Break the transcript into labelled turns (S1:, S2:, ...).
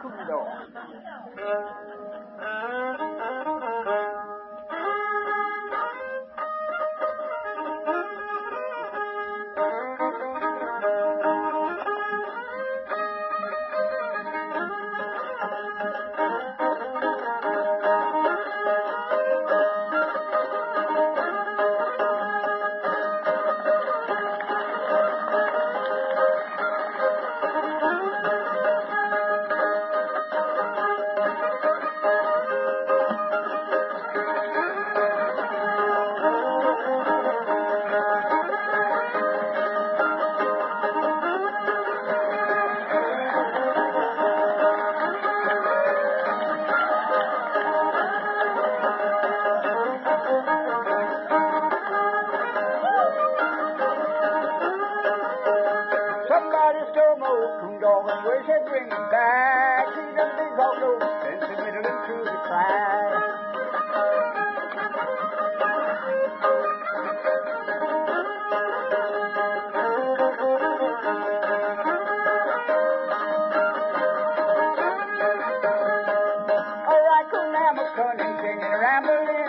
S1: cool dog. Somebody stole my old coon dog and wish they'd bring him back. He's a big hog nose sentimental through the crack. All right, coon, I'm a cunning, singing, rambling.